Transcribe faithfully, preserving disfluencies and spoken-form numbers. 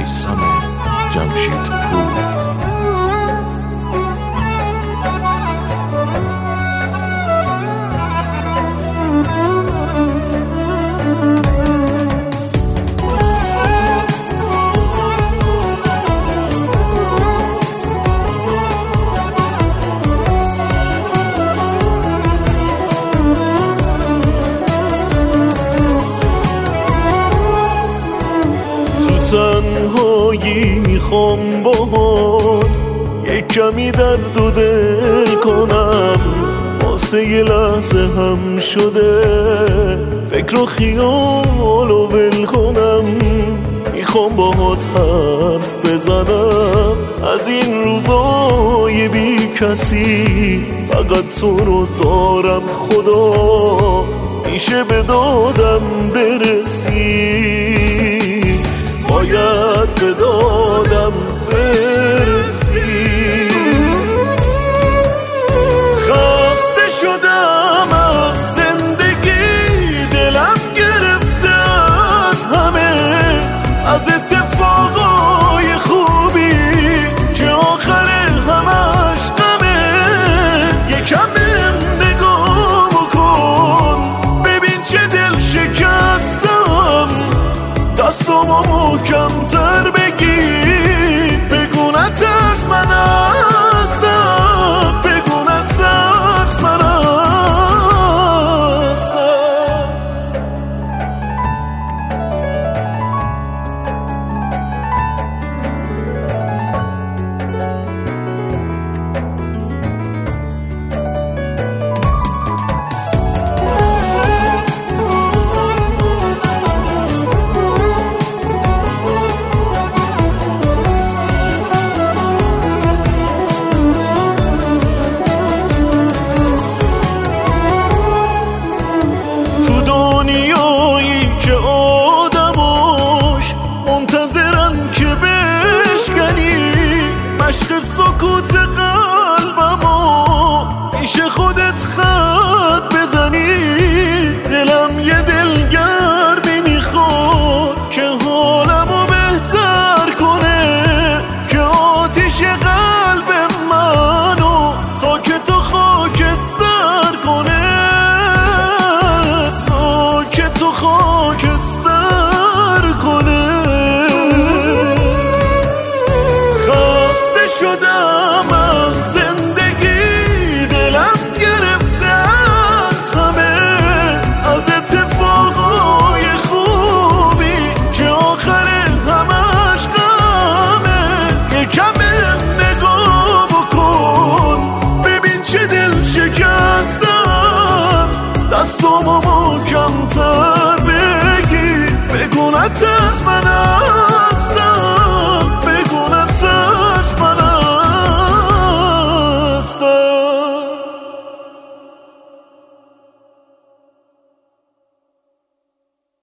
میثم جمشیدپور. تنهایی میخوام باهات یک کمی درد و دل کنم، واسه یه لحظه هم شده فکر و خیال و ول کنم. میخوام باهات حرف بزنم از این روزای بی کسی، فقط تو رو دارم خدا میشه به دادم برسی، باید به دادم برسی. خسته شدم از زندگی، دلم گرفته از همه، از اتفاقای خوبی که آخر همش غمه. یکم بهم نگاه بکن ببین چه دل شکستم، دستامو محکم‌تر بگیر، بگو نترس من هستم، بگو نترس من هستم. دنیایی که آدماش منتظرن که بشکنی مشق سکوت قلبمو، میشه خودت خط بزنی. دلم یه دلگرمی میخواد که حالمو بهتر کنه، که آتیش قلب منو ساکت و خاکستر کنه، که تو خاکستر